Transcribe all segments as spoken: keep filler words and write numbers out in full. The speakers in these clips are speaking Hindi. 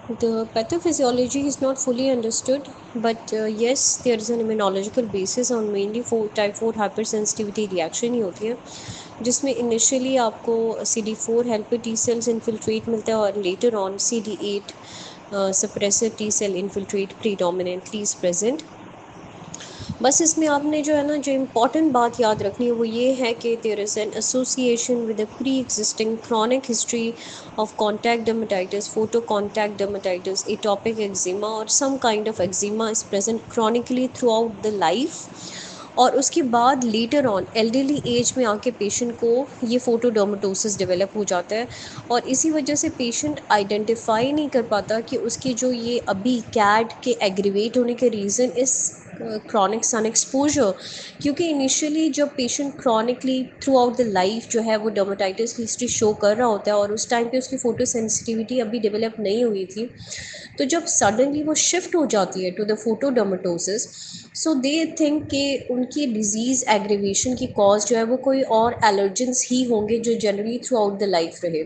The pathophysiology is not fully understood, but uh, yes, there is an immunological basis on mainly four type four hypersensitivity reaction ही होती है, जिसमें इनिशियली आपको C D four helper T cells infiltrate मिलता है और later on C D eight suppressor T cell infiltrate predominantly is present. बस इसमें आपने जो है ना, जो इम्पॉर्टेंट बात याद रखनी है वो ये है कि there is an association with a pre existing chronic history of contact dermatitis, photo contact dermatitis, atopic eczema और some kind of eczema is present chronically throughout the life. और उसके बाद लेटर ऑन एल्डरली एज में आके पेशेंट को ये फोटोडर्मेटोसिस डेवलप हो जाता है, और इसी वजह से पेशेंट आइडेंटिफाई नहीं कर पाता कि उसकी जो ये अभी कैट के एग्रीवेट होने के रीज़न इस क्रॉनिक सन एक्सपोजर, क्योंकि इनिशियली जब patient chronically throughout the life जो है वो डर्मेटाइटिस की हिस्ट्री शो कर रहा होता है और उस टाइम पे उसकी फ़ोटो सेंसिटिविटी अभी डेवलप नहीं हुई थी, तो जब सडनली वो शिफ्ट हो जाती है to the photodermatosis, so they think कि उनकी डिजीज़ एग्रीवेशन की कॉज जो है वो कोई और एलर्जेंस ही होंगे जो generally throughout the life रहे।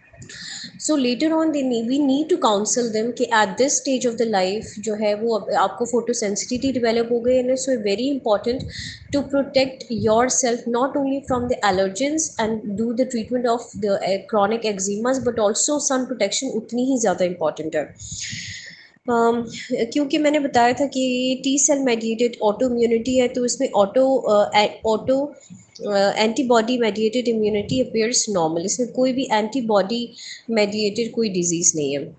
So later on they we need to counsel them कि at this stage of the life जो है वो अब आपको फोटो सेंसिटिविटी डेवलप हो गई है, so very important to protect yourself not only from the allergens and do the treatment of the chronic eczemas, but also sun protection उतनी ही ज़्यादा इंपॉर्टेंट है। Um, क्योंकि मैंने बताया था कि T cell mediated autoimmunity है, तो इसमें auto autoantibody mediated immunity appears normal, इसमें कोई भी एंटीबॉडी मेडिएटेड कोई डिजीज़ नहीं है,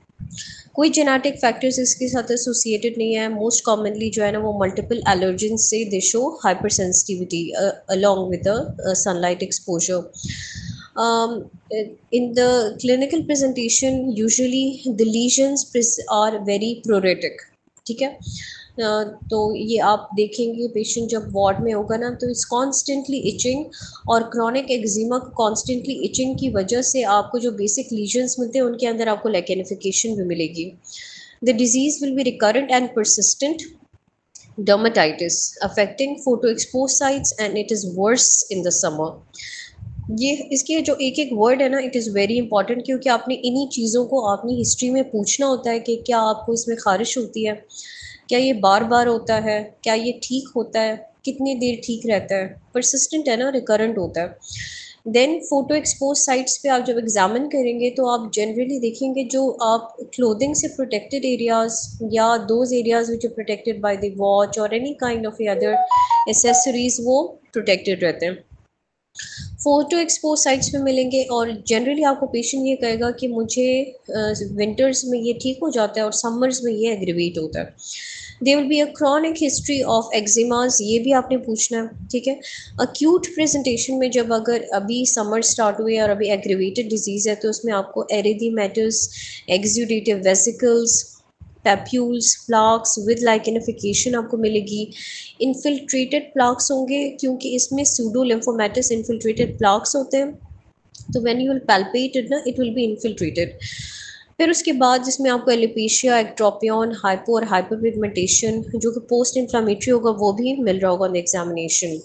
कोई जेनेटिक फैक्टर्स इसके साथ एसोसिएटेड नहीं है। मोस्ट कॉमनली जो है ना वो मल्टीपल एलर्जेंस से they show hypersensitivity along with the sunlight exposure. Um, in the clinical presentation usually the lesions are very pruritic, ठीक है। uh, तो ये आप देखेंगे पेशेंट जब वार्ड में होगा ना तो इट्स कॉन्स्टेंटली इचिंग, और क्रॉनिक एक्जिमा कॉन्स्टेंटली इचिंग की वजह से आपको जो बेसिक लीजन्स मिलते हैं उनके अंदर आपको लैकेनिफिकेशन भी मिलेगी। The disease will be recurrent and persistent dermatitis affecting photoexposed sites and it is worse in the summer। ये इसके जो एक एक वर्ड है ना, इट इज़ वेरी इंपॉर्टेंट, क्योंकि आपने इन्हीं चीज़ों को अपनी हिस्ट्री में पूछना होता है कि क्या आपको इसमें खारिश होती है, क्या ये बार बार होता है, क्या ये ठीक होता है, कितनी देर ठीक रहता है, परसिस्टेंट है ना, रिकरेंट होता है। देन फोटो एक्सपोज साइट्स पे आप जब एग्जामिन करेंगे तो आप जनरली देखेंगे जो आप क्लोथिंग से प्रोटेक्टेड एरियाज या those areas which are protected by the watch और any kind of other accessories वो प्रोटेक्टेड रहते हैं, फोटो एक्सपोज साइट्स पे मिलेंगे। और जनरली आपको पेशेंट ये कहेगा कि मुझे विंटर्स uh, में ये ठीक हो जाता है और समर्स में ये एग्रीवेट होता है। They will be a chronic history of eczemas, ये भी आपने पूछना है, ठीक है। अक्यूट प्रेजेंटेशन में जब अगर अभी समर स्टार्ट हुए और अभी एग्रीवेटेड डिजीज़ है तो उसमें आपको erythematous, exudative vesicles, papules, plaques with lichenification आपको मिलेगी। इन्फिल्ट्रेटेड प्लाक्स होंगे क्योंकि इसमें सूडो लिम्फोमेटस इन्फिल्ट्रेटेड प्लाक्स होते हैं, तो when you will palpate it ना इट विल बी इन्फिल्ट्रेटेड। फिर उसके बाद जिसमें आपको एलिपेशिया, एक्ट्रोपियन, हाइपो और हाइपरपिगमेंटेशन जो कि पोस्ट इन्फ्लामेटरी होगा वो भी मिल रहा होगा on the examination.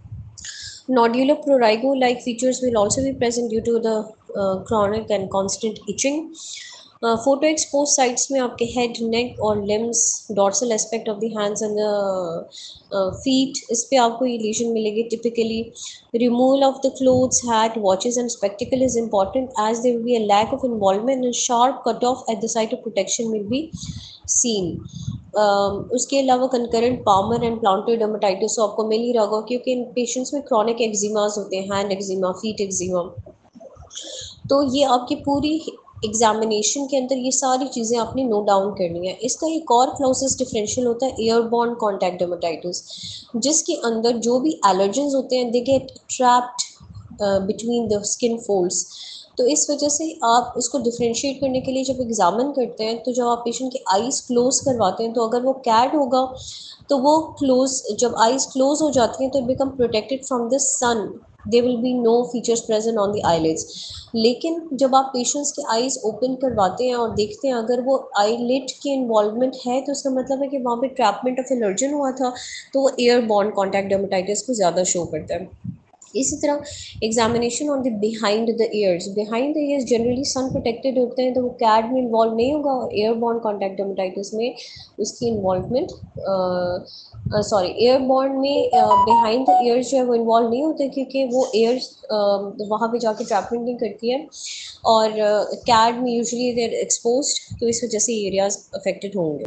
Nodular prurigo-like features will also be present due to the uh, chronic and constant itching. Photo exposed sites में आपके हेड, नेक और limbs, dorsal aspect of the hands and the feet, इस पे आपको ये लीजन मिलेगी typically. Removal of the clothes, hat, watches and spectacle is important as there will be a lack of involvement and sharp cut off at the site of protection will be seen. उसके अलावा concurrent palmar and plantar dermatitis तो आपको मिल ही रहा होगा, क्योंकि इन पेशेंट्स में क्रॉनिक एक्जिमास होते हैं, हैंड एक्जिमा, फीट एक्जिमा। तो ये आपकी पूरी एग्जामिनेशन के अंदर ये सारी चीज़ें आपने नोट डाउन करनी है। इसका एक और क्लोजेस्ट डिफरेंशियल होता है एयरबॉर्न कॉन्टैक्ट डर्मेटाइटिस, जिसके अंदर जो भी एलर्जेंस होते हैं they get trapped between the skin folds. तो इस वजह से आप इसको डिफ्रेंशिएट करने के लिए जब एग्जामिन करते हैं तो जब आप पेशेंट की आईज क्लोज करवाते हैं तो अगर वो कैट होगा तो वो क्लोज, जब आईज क्लोज हो जाती हैं तो it become protected from the sun, they will be no features present on the eyelids. लेकिन जब आप पेशेंट्स के आईज ओपन करवाते हैं और देखते हैं अगर वो आईलिड की इन्वॉल्वमेंट है तो उसका मतलब है कि वहाँ पे ट्रैपमेंट ऑफ एलर्जन हुआ था, तो वो एयर बॉर्न कॉन्टैक्ट डर्मेटाइटिस को ज़्यादा शो करता है। इसी तरह examination on the behind the ears, behind the ears generally sun protected होते हैं, तो वो कैड में इन्वॉल्व नहीं होगा। एयरबॉर्न कॉन्टैक्ट डर्मेटाइटिस में उसकी इन्वॉल्वमेंट, सॉरी एयरबॉर्न में बिहाइंड द ईयर्स जो है वो इन्वॉल्व नहीं होते, क्योंकि वो एयर्स वहाँ पे जाके ट्रैपमेंट नहीं करती है, और कैड में यूजुअली देर एक्सपोज्ड, तो इस वजह से एरियाज अफेक्टेड होंगे।